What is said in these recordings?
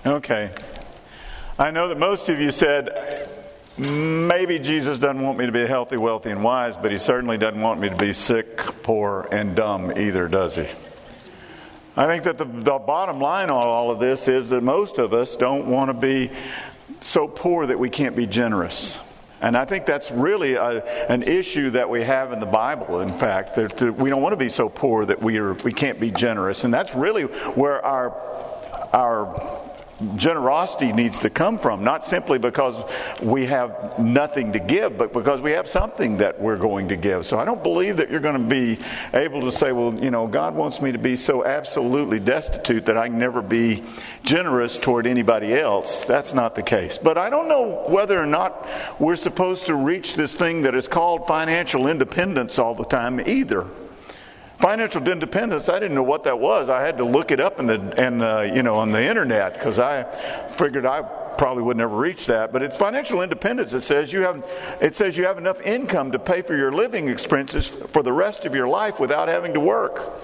Okay. I know that most of you said, maybe Jesus doesn't want me to be healthy, wealthy, and wise, but he certainly doesn't want me to be sick, poor, and dumb either, does he? I think that the bottom line on all of this is that most of us don't want to be so poor that we can't be generous. And I think that's really an issue that we have in the Bible, in fact. That we don't want to be so poor that we can't be generous. And that's really where our generosity needs to come from, not simply because we have nothing to give, but because we have something that we're going to give. So I don't believe that you're going to be able to say, well, God wants me to be so absolutely destitute that I can never be generous toward anybody else. That's not the case. But I don't know whether or not we're supposed to reach this thing that is called financial independence all the time either. Financial independence, I didn't know what that was. I had to look it up on the internet because I figured I probably would never reach that. But it's financial independence. It says you have enough income to pay for your living expenses for the rest of your life without having to work.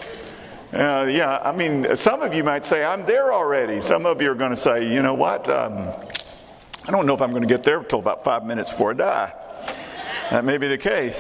Some of you might say, I'm there already. Some of you are going to say, you know what? I don't know if I'm going to get there until about 5 minutes before I die. That may be the case.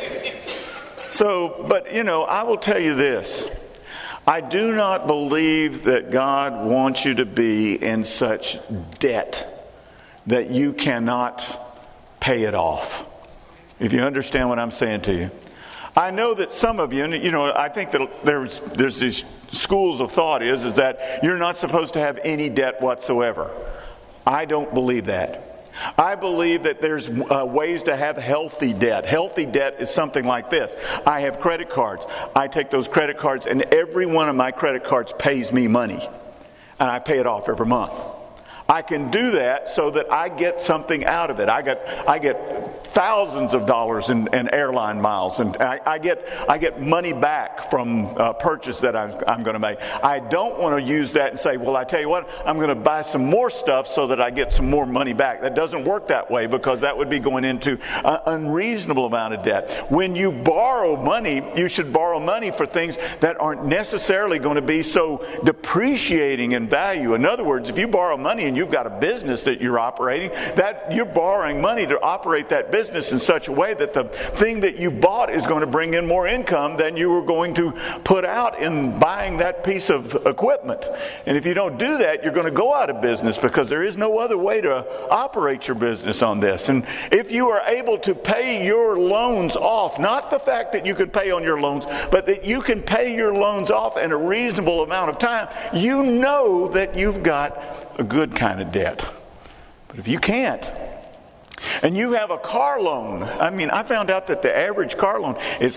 I will tell you this. I do not believe that God wants you to be in such debt that you cannot pay it off. If you understand what I'm saying to you. I know that some of you, and I think that there's these schools of thought is that you're not supposed to have any debt whatsoever. I don't believe that. I believe that there's ways to have healthy debt. Healthy debt is something like this. I have credit cards. I take those credit cards and every one of my credit cards pays me money. And I pay it off every month. I can do that so that I get something out of it. I get thousands of dollars in airline miles, and I get money back from a purchase that I'm going to make. I don't want to use that and say, well, I tell you what, I'm going to buy some more stuff so that I get some more money back. That doesn't work that way because that would be going into an unreasonable amount of debt. When you borrow money, you should borrow money for things that aren't necessarily going to be so depreciating in value. In other words, if you borrow money and you've got a business that you're operating, that you're borrowing money to operate that business in such a way that the thing that you bought is going to bring in more income than you were going to put out in buying that piece of equipment. And if you don't do that, you're going to go out of business because there is no other way to operate your business on this. And if you are able to pay your loans off, not the fact that you can pay on your loans, but that you can pay your loans off in a reasonable amount of time, you know that you've got a good kind of debt. But if you can't, and you have a car loan, I found out that the average car loan is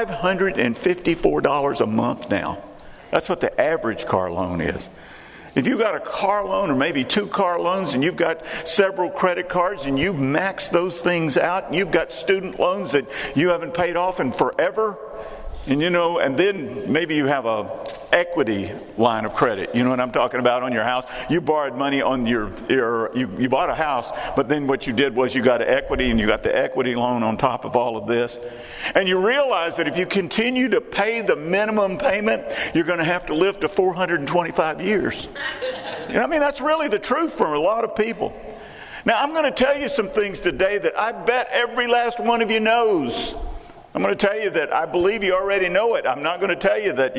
$554 a month now. That's what the average car loan is. If you've got a car loan or maybe 2 car loans and you've got several credit cards and you've maxed those things out and you've got student loans that you haven't paid off in forever, and then maybe you have a equity line of credit. You know what I'm talking about on your house? You borrowed money on you bought a house, but then what you did was you got an equity and you got the equity loan on top of all of this. And you realize that if you continue to pay the minimum payment, you're going to have to live to 425 years. That's really the truth for a lot of people. Now, I'm going to tell you some things today that I bet every last one of you knows. I'm going to tell you that I believe you already know it. I'm not going to tell you that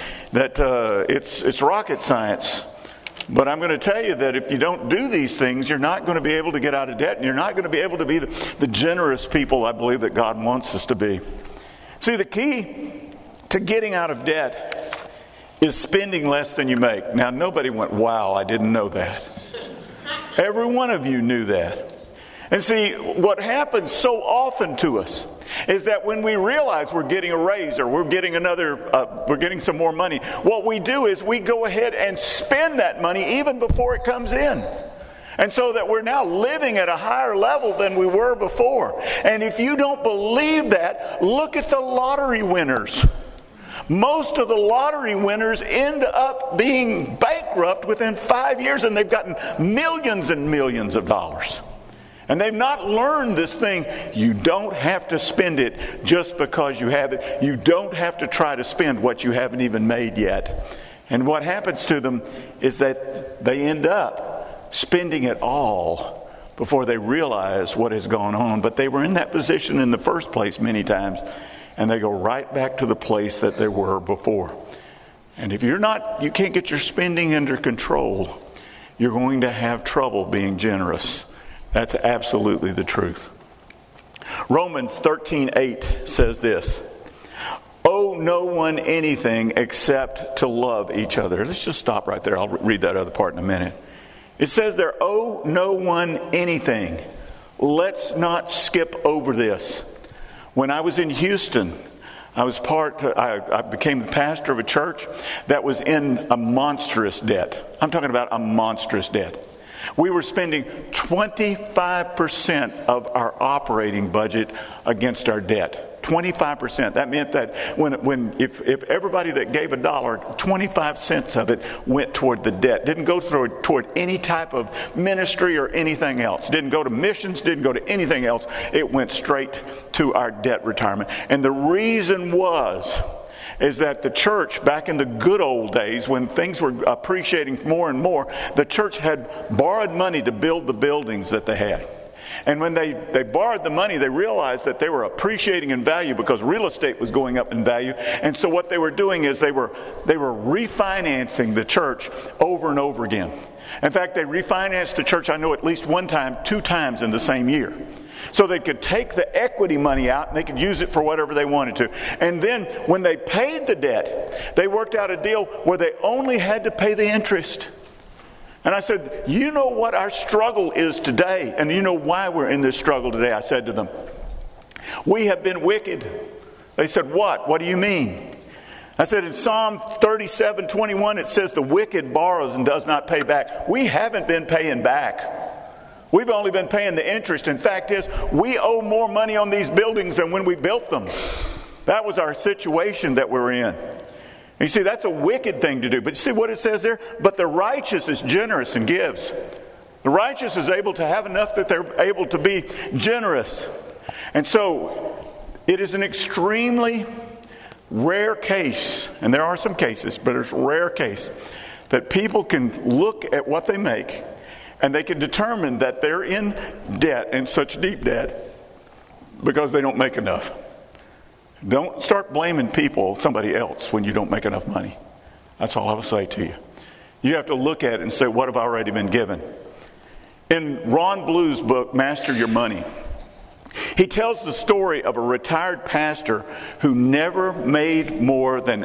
it's rocket science. But I'm going to tell you that if you don't do these things, you're not going to be able to get out of debt, and you're not going to be able to be the generous people I believe that God wants us to be. See, the key to getting out of debt is spending less than you make. Now, nobody went, wow, I didn't know that. Every one of you knew that. And see, what happens so often to us is that when we realize we're getting a raise or we're getting some more money, what we do is we go ahead and spend that money even before it comes in. And so that we're now living at a higher level than we were before. And if you don't believe that, look at the lottery winners. Most of the lottery winners end up being bankrupt within 5 years, and they've gotten millions and millions of dollars. And they've not learned this thing. You don't have to spend it just because you have it. You don't have to try to spend what you haven't even made yet. And what happens to them is that they end up spending it all before they realize what has gone on. But they were in that position in the first place many times, and they go right back to the place that they were before. And if you can't get your spending under control, you're going to have trouble being generous. That's absolutely the truth. Romans 13:8 says this: "Owe no one anything except to love each other." Let's just stop right there. I'll read that other part in a minute. It says there, owe no one anything. Let's not skip over this. When I was in Houston, I became the pastor of a church that was in a monstrous debt. I'm talking about a monstrous debt. We were spending 25% of our operating budget against our debt. 25%. That meant that if everybody that gave $1, 25 cents of it went toward the debt. Didn't go toward any type of ministry or anything else. Didn't go to missions, didn't go to anything else. It went straight to our debt retirement. And the reason is that the church, back in the good old days when things were appreciating more and more, the church had borrowed money to build the buildings that they had. And when they borrowed the money, they realized that they were appreciating in value because real estate was going up in value. And so what they were doing is they were refinancing the church over and over again. In fact, they refinanced the church, I know at least one time, 2 times in the same year. So they could take the equity money out and they could use it for whatever they wanted to. And then when they paid the debt, they worked out a deal where they only had to pay the interest. And I said, you know what our struggle is today, and you know why we're in this struggle today. I said to them, we have been wicked. They said, what? What do you mean? I said, in Psalm 37:21, it says the wicked borrows and does not pay back. We haven't been paying back. We've only been paying the interest. And fact is, we owe more money on these buildings than when we built them. That was our situation that we're in. You see, that's a wicked thing to do. But you see what it says there? But the righteous is generous and gives. The righteous is able to have enough that they're able to be generous. And so, it is an extremely rare case, and there are some cases, but it's a rare case, that people can look at what they make and they can determine that they're in debt, in such deep debt, because they don't make enough. Don't start blaming somebody else, when you don't make enough money. That's all I will say to you. You have to look at it and say, what have I already been given? In Ron Blue's book, Master Your Money, he tells the story of a retired pastor who never made more than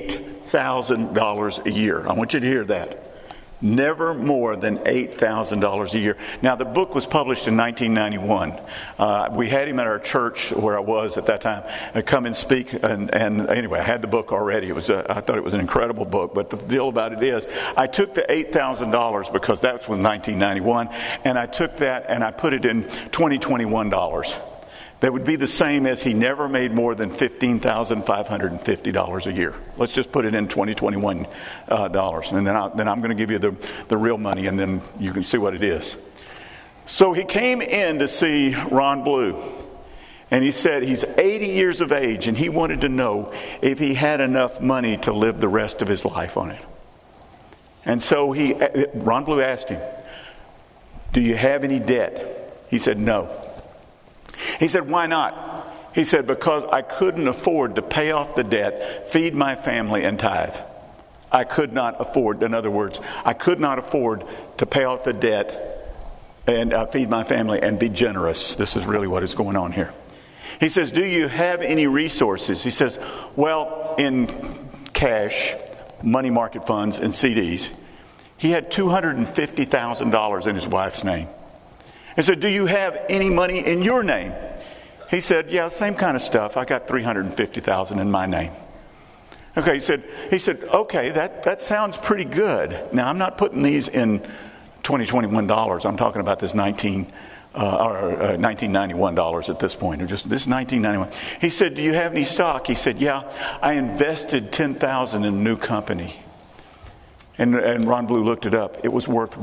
$8,000 a year. I want you to hear that. Never more than $8,000 a year. Now, the book was published in 1991. We had him at our church where I was at that time come and speak. And anyway, I had the book already. I thought it was an incredible book. But the deal about it is, I took the $8,000 because that was 1991, and I took that and I put it in 2021 dollars. That would be the same as he never made more than $15,550 a year. Let's just put it in 2021 dollars, and then I'm going to give you the real money, and then you can see what it is. So he came in to see Ron Blue, and he said he's 80 years of age, and he wanted to know if he had enough money to live the rest of his life on it. And so Ron Blue asked him, "Do you have any debt?" He said, "No." He said, "Why not?" He said, "Because I couldn't afford to pay off the debt, feed my family, and tithe. I could not afford, in other words, I could not afford to pay off the debt and feed my family and be generous." This is really what is going on here. He says, "Do you have any resources?" He says, "Well, in cash, money market funds, and CDs." He had $250,000 in his wife's name. He said, "Do you have any money in your name?" He said, "Yeah, same kind of stuff. I got $350,000 in my name." Okay, he said, "Okay, that sounds pretty good." Now, I'm not putting these in 2021 dollars. I'm talking about this 1991 dollars at this point, or just this 1991. He said, "Do you have any stock?" He said, "Yeah, I invested $10,000 in a new company." And Ron Blue looked it up. It was worth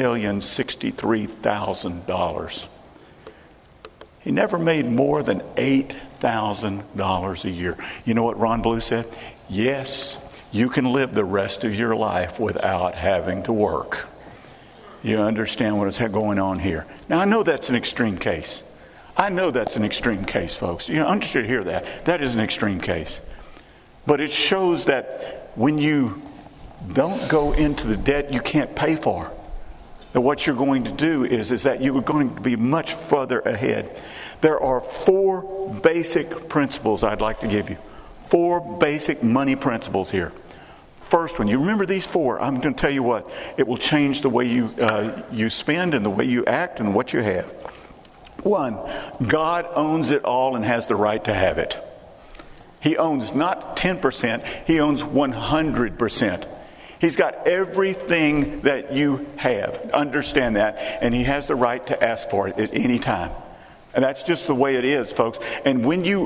$1,063,000. He never made more than $8,000 a year. You know what Ron Blue said? Yes, you can live the rest of your life without having to work. you understand what is going on here. Now, I know that's an extreme case. I know that's an extreme case, folks. I want you to hear that. That is an extreme case. But it shows that when you don't go into the debt you can't pay for, that what you're going to do is that you are going to be much further ahead. There are 4 basic principles I'd like to give you. 4 basic money principles here. First one, you remember these 4. I'm going to tell you what, it will change the way you spend and the way you act and what you have. 1, God owns it all and has the right to have it. He owns not 10%, He owns 100%. He's got everything that you have. Understand that. And He has the right to ask for it at any time. And that's just the way it is, folks. And when you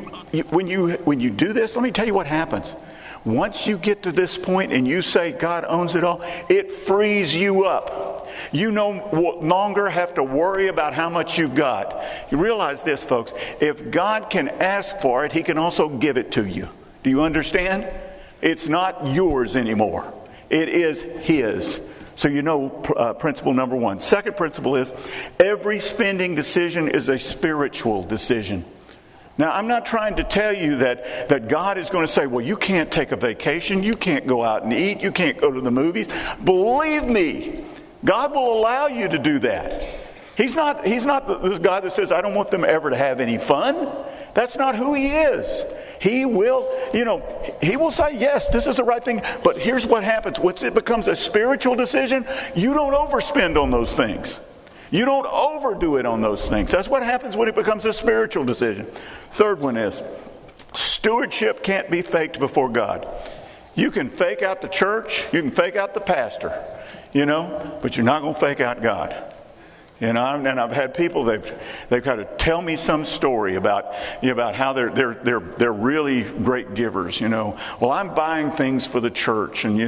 do this, let me tell you what happens. Once you get to this point and you say God owns it all, it frees you up. You no longer have to worry about how much you've got. You realize this, folks. If God can ask for it, He can also give it to you. Do you understand? It's not yours anymore. It is His. So you know principle number 1. Second principle is every spending decision is a spiritual decision. Now, I'm not trying to tell you that God is going to say, well, you can't take a vacation, you can't go out and eat, you can't go to the movies. Believe me, God will allow you to do that. He's not this God that says, I don't want them ever to have any fun. That's not who He is. He will, He will say, yes, this is the right thing. But here's what happens. Once it becomes a spiritual decision, you don't overspend on those things. You don't overdo it on those things. That's what happens when it becomes a spiritual decision. Third one is, stewardship can't be faked before God. You can fake out the church, you can fake out the pastor, but you're not going to fake out God. And I've had people they've got to tell me some story about how they're really great givers. Well, I'm buying things for the church, and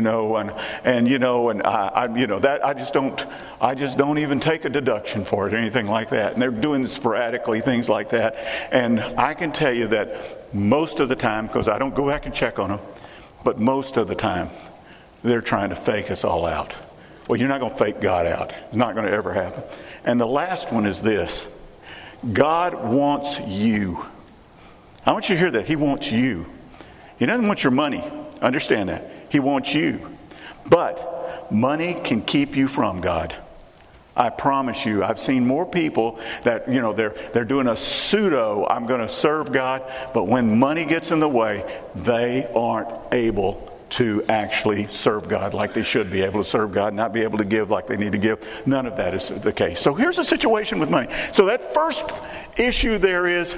I just don't even take a deduction for it or anything like that. And they're doing sporadically things like that. And I can tell you that most of the time, because I don't go back and check on them, but most of the time they're trying to fake us all out. Well, you're not going to fake God out. It's not going to ever happen. And the last one is this. God wants you. I want you to hear that. He wants you. He doesn't want your money. Understand that. He wants you. But money can keep you from God. I promise you, I've seen more people that, they're doing a pseudo, I'm going to serve God, but when money gets in the way, they aren't able to actually serve God like they should be able to serve God, not be able to give like they need to give. None of that is the case. So here's the situation with money. So that first issue there is,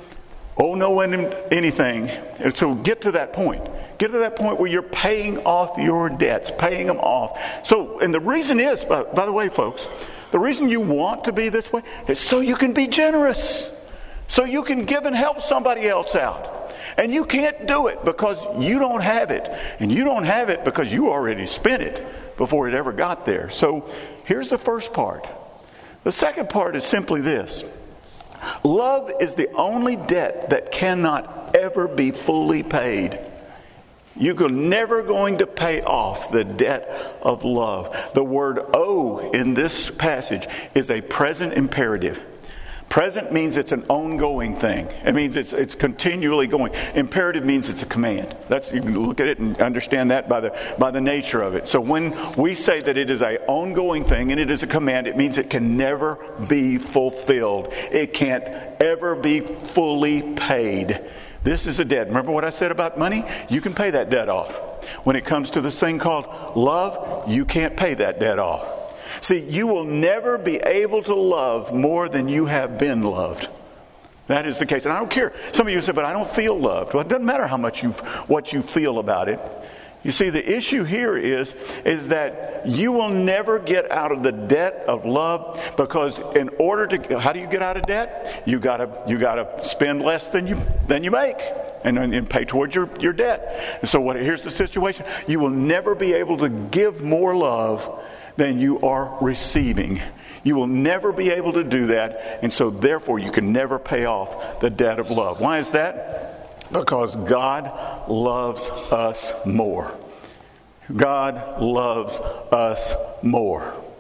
no anything. And so get to that point. Get to that point where you're paying off your debts, paying them off. So, and the reason is, by the way, folks, the reason you want to be this way is so you can be generous. So you can give and help somebody else out. And you can't do it because you don't have it. And you don't have it because you already spent it before it ever got there. So here's the first part. The second part is simply this. Love is the only debt that cannot ever be fully paid. You're never going to pay off the debt of love. The word owe in this passage is a present imperative. Present means it's an ongoing thing. It means it's continually going. Imperative means it's a command. You can look at it and understand that by the nature of it. So when we say that it is an ongoing thing and it is a command, it means it can never be fulfilled. It can't ever be fully paid. This is a debt. Remember what I said about money? You can pay that debt off. When it comes to this thing called love, you can't pay that debt off. See, you will never be able to love more than you have been loved. That is the case. And I don't care. Some of you say, but I don't feel loved. Well, it doesn't matter how much what you feel about it. You see, the issue here is that you will never get out of the debt of love, because in order to, how do you get out of debt? You gotta spend less than you make and pay towards your debt. And so here's the situation. You will never be able to give more love than you are receiving. You will never be able to do that, and so therefore you can never pay off the debt of love. Why is that? Because God loves us more. God loves us more.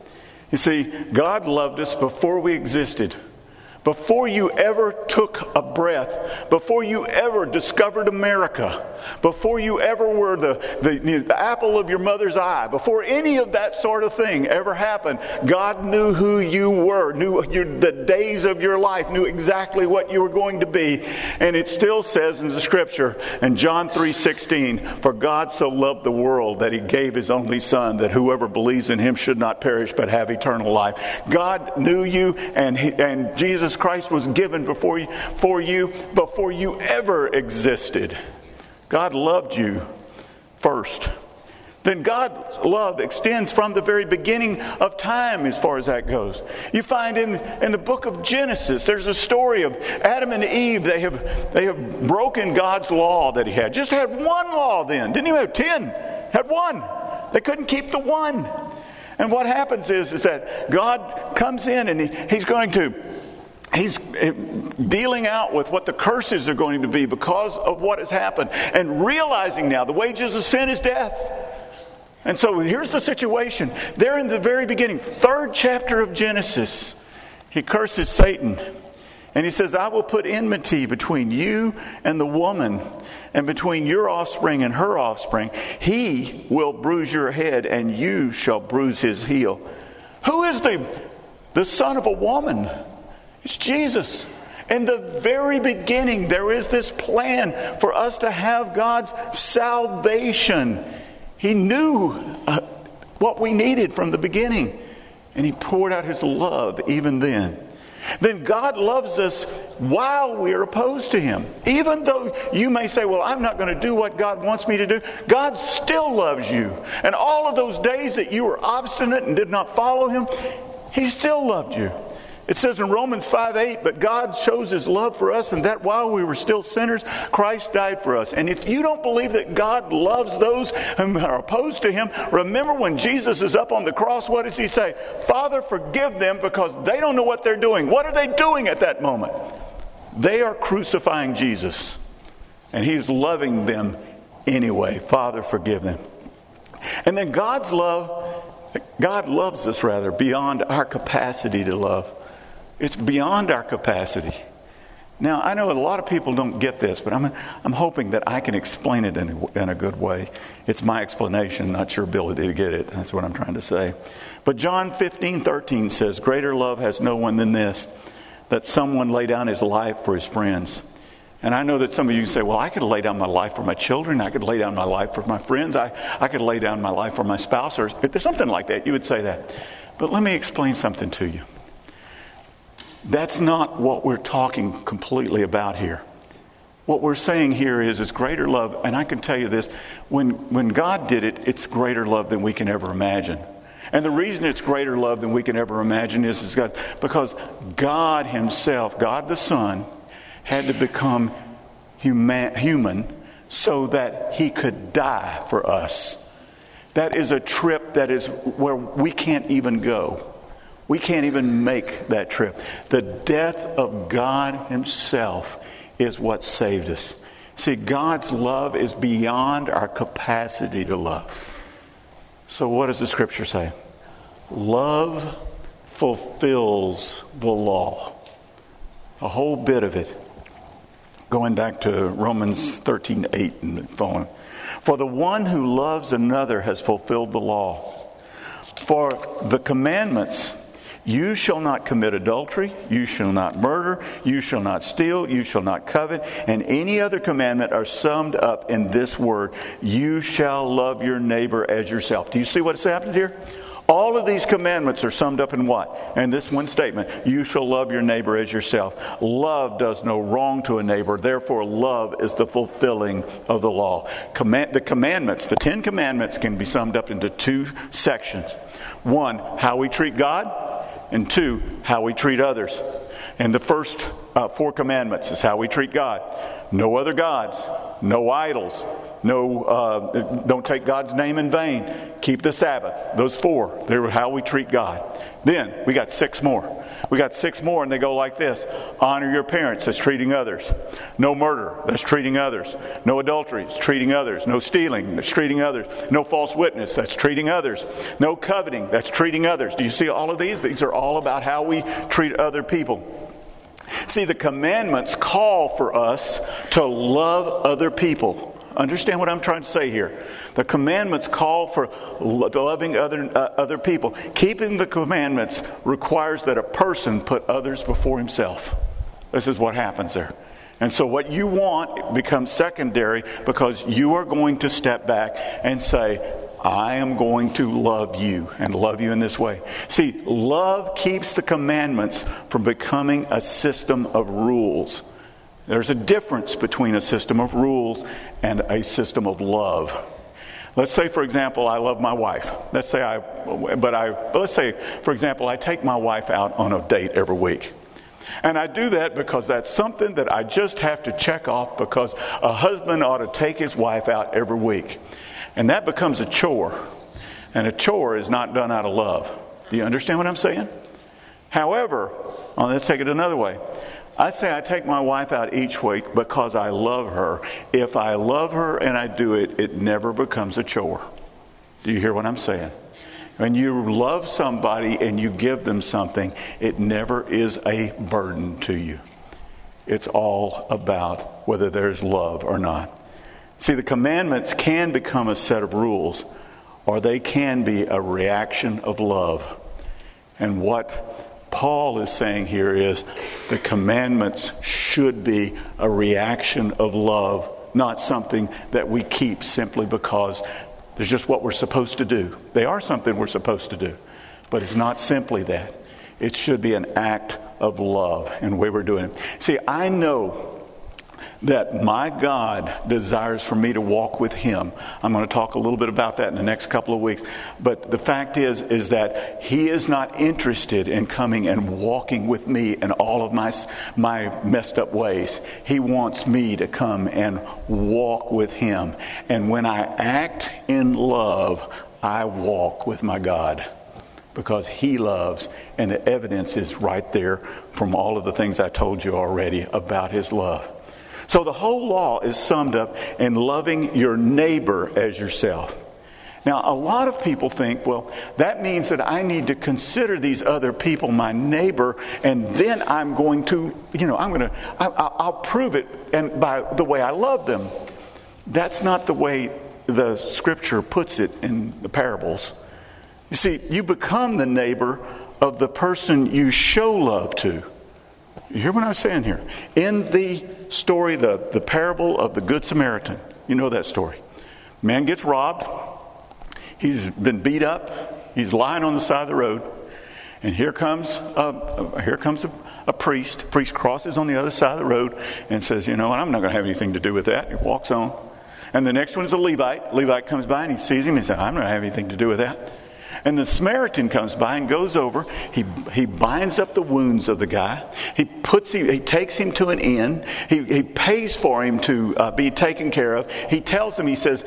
You see, God loved us before we existed. Before you ever took a breath, before you ever discovered America, before you ever were the apple of your mother's eye, before any of that sort of thing ever happened, God knew who you were, knew the days of your life, knew exactly what you were going to be. And it still says in the Scripture, in John 3:16, "For God so loved the world that He gave His only Son, that whoever believes in Him should not perish but have eternal life." God knew you, and Jesus Christ was given for you before you ever existed. God loved you first. Then God's love extends from the very beginning of time as far as that goes. You find in the book of Genesis, there's a story of Adam and Eve. They have broken God's law that He had. Just had one law then. Didn't even have 10. Had one. They couldn't keep the one. And what happens is that God comes in and He's dealing out with what the curses are going to be because of what has happened. And realizing now the wages of sin is death. And so here's the situation. There in the very beginning, 3rd chapter of Genesis, He curses Satan. And He says, "I will put enmity between you and the woman, and between your offspring and her offspring. He will bruise your head, and you shall bruise his heel." Who is the son of a woman? It's Jesus. In the very beginning, there is this plan for us to have God's salvation. He knew what we needed from the beginning, and He poured out His love even then. Then God loves us while we are opposed to Him. Even though you may say, "Well, I'm not going to do what God wants me to do," God still loves you. And all of those days that you were obstinate and did not follow Him, He still loved you. It says in Romans 5:8, "But God shows His love for us, and that while we were still sinners, Christ died for us." And if you don't believe that God loves those who are opposed to Him, remember when Jesus is up on the cross, what does He say? "Father, forgive them because they don't know what they're doing." What are they doing at that moment? They are crucifying Jesus. And He's loving them anyway. Father, forgive them. And then God loves us beyond our capacity to love. It's beyond our capacity. Now, I know a lot of people don't get this, but I'm hoping that I can explain it in a good way. It's my explanation, not your ability to get it. That's what I'm trying to say. But John 15:13 says, "Greater love has no one than this, that someone lay down his life for his friends." And I know that some of you say, "Well, I could lay down my life for my children. I could lay down my life for my friends. I could lay down my life for my spouse," or something like that. You would say that. But let me explain something to you. That's not what we're talking completely about here. What we're saying here is greater love. And I can tell you this, when God did it, it's greater love than we can ever imagine. And the reason it's greater love than we can ever imagine is because God Himself, God the Son, had to become human so that He could die for us. That is a trip that is where we can't even go. We can't even make that trip. The death of God Himself is what saved us. See, God's love is beyond our capacity to love. So what does the Scripture say? Love fulfills the law. A whole bit of it. Going back to Romans 13:8 and following. "For the one who loves another has fulfilled the law. For the commandments, you shall not commit adultery, you shall not murder, you shall not steal, you shall not covet, and any other commandment are summed up in this word, you shall love your neighbor as yourself." Do you see what's happened here? All of these commandments are summed up in what? In this one statement, you shall love your neighbor as yourself. Love does no wrong to a neighbor. Therefore, love is the fulfilling of the law. The commandments, the 10 commandments, can be summed up into 2 sections. 1, how we treat God, and 2, how we treat others. And the first 4 commandments is how we treat God. No other gods, no idols, don't take God's name in vain. Keep the Sabbath. Those 4. They were how we treat God. Then we got 6 more. We got 6 more, and they go like this. Honor your parents. That's treating others. No murder. That's treating others. No adultery. That's treating others. No stealing. That's treating others. No false witness. That's treating others. No coveting. That's treating others. Do you see all of these? These are all about how we treat other people. See, the commandments call for us to love other people. Understand what I'm trying to say here. The commandments call for loving other people. Keeping the commandments requires that a person put others before himself. This is what happens there. And so what you want becomes secondary because you are going to step back and say, I am going to love you and love you in this way. See, love keeps the commandments from becoming a system of rules. There's a difference between a system of rules and a system of love. Let's say, for example, I love my wife. Let's say, for example, I take my wife out on a date every week. And I do that because that's something that I just have to check off because a husband ought to take his wife out every week. And that becomes a chore. And a chore is not done out of love. Do you understand what I'm saying? However, let's take it another way. I say I take my wife out each week because I love her. If I love her and I do it, it never becomes a chore. Do you hear what I'm saying? When you love somebody and you give them something, it never is a burden to you. It's all about whether there's love or not. See, the commandments can become a set of rules, or they can be a reaction of love. And what Paul is saying here is the commandments should be a reaction of love, not something that we keep simply because there's just what we're supposed to do. They are something we're supposed to do, but it's not simply that. It should be an act of love in the way we're doing it. See, I know that my God desires for me to walk with Him. I'm going to talk a little bit about that in the next couple of weeks. But the fact is that He is not interested in coming and walking with me in all of my messed up ways. He wants me to come and walk with Him. And when I act in love, I walk with my God. Because He loves, and the evidence is right there from all of the things I told you already about His love. So the whole law is summed up in loving your neighbor as yourself. Now, a lot of people think, well, that means that I need to consider these other people my neighbor, and then I'm going to, I'll prove it and by the way I love them. That's not the way the Scripture puts it in the parables. You see, you become the neighbor of the person you show love to. You hear what I'm saying here? In the story, the parable of the Good Samaritan, you know that story. Man gets robbed. He's been beat up. He's lying on the side of the road. And here comes a priest. The priest crosses on the other side of the road and says, I'm not going to have anything to do with that. He walks on. And the next one is a Levite. Levite comes by and he sees him and says, I'm not going to have anything to do with that. And the Samaritan comes by and goes over. He binds up the wounds of the guy. He takes him to an inn. He pays for him to be taken care of. He tells him, he says,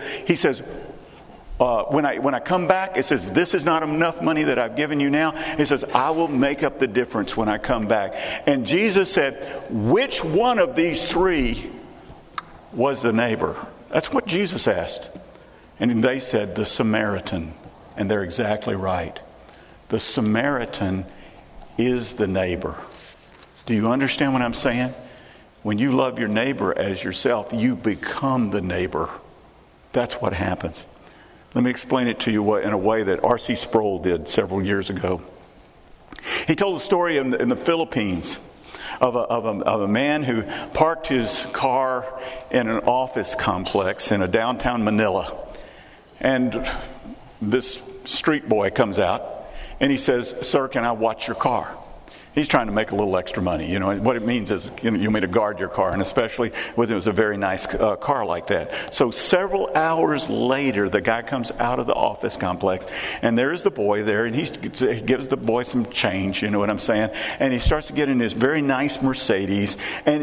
when I come back, it says, this is not enough money that I've given you now. He says, I will make up the difference when I come back. And Jesus said, which one of these 3 was the neighbor? That's what Jesus asked. And they said, the Samaritan. And they're exactly right. The Samaritan is the neighbor. Do you understand what I'm saying? When you love your neighbor as yourself, you become the neighbor. That's what happens. Let me explain it to you in a way that R.C. Sproul did several years ago. He told a story in the Philippines of a man who parked his car in an office complex in a downtown Manila. And this street boy comes out and he says, sir, can I watch your car? He's trying to make a little extra money. What it means is you want me to guard your car, and especially when it was a very nice car like that. So several hours later, the guy comes out of the office complex, and there's the boy there, and he gives the boy some change, you know what I'm saying? And he starts to get in this very nice Mercedes, and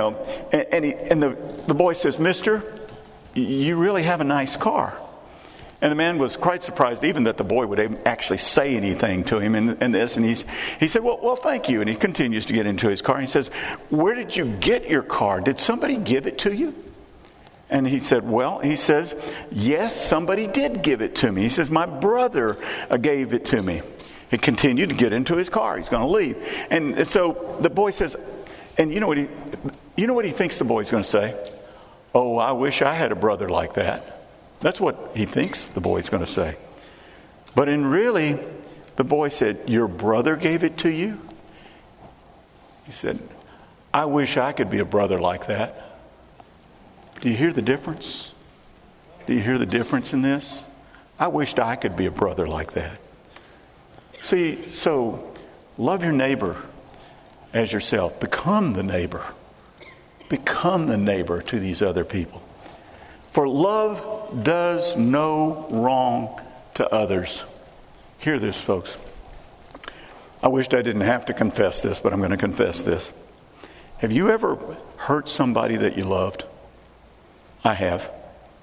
the boy says, mister, you really have a nice car. And the man was quite surprised even that the boy would actually say anything to him in this. And he said, well, thank you. And he continues to get into his car. And he says, where did you get your car? Did somebody give it to you? And he said, he says, yes, somebody did give it to me. He says, my brother gave it to me. He continued to get into his car. He's going to leave. And so the boy says, and you know what he thinks the boy's going to say? Oh, I wish I had a brother like that. That's what he thinks the boy's going to say. But really, the boy said, your brother gave it to you? He said, I wish I could be a brother like that. Do you hear the difference? Do you hear the difference in this? I wished I could be a brother like that. See, so love your neighbor as yourself. Become the neighbor. Become the neighbor to these other people. For love does no wrong to others. Hear this, folks. I wished I didn't have to confess this, but I'm going to confess this. Have you ever hurt somebody that you loved? I have.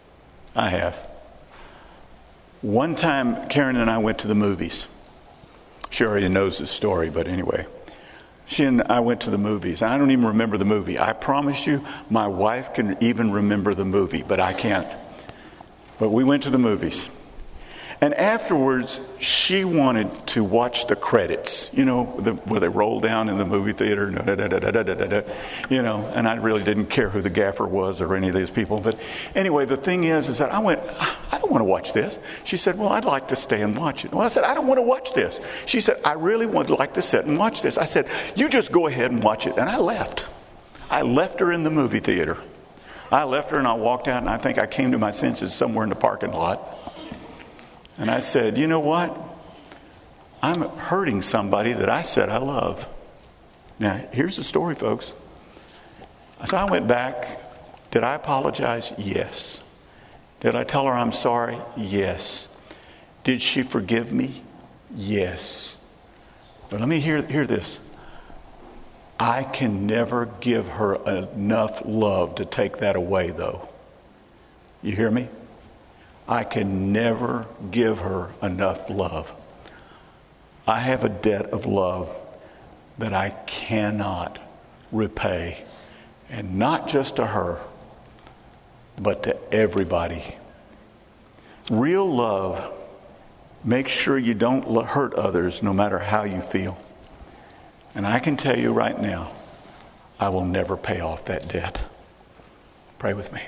One time, Karen and I went to the movies. She already knows this story, but anyway. She and I went to the movies. I don't even remember the movie. I promise you, my wife can even remember the movie, but I can't. But we went to the movies. And afterwards, she wanted to watch the credits, where they roll down in the movie theater, and I really didn't care who the gaffer was or any of these people. But anyway, the thing is that I went, I don't want to watch this. She said, well, I'd like to stay and watch it. Well, I said, I don't want to watch this. She said, I really would like to sit and watch this. I said, you just go ahead and watch it. And I left. I left her in the movie theater. I left her and I walked out, and I think I came to my senses somewhere in the parking lot. And I said, you know what? I'm hurting somebody that I said I love. Now, here's the story, folks. So I went back. Did I apologize? Yes. Did I tell her I'm sorry? Yes. Did she forgive me? Yes. But let me hear this. I can never give her enough love to take that away, though. You hear me? I can never give her enough love. I have a debt of love that I cannot repay. And not just to her, but to everybody. Real love makes sure you don't hurt others no matter how you feel. And I can tell you right now, I will never pay off that debt. Pray with me.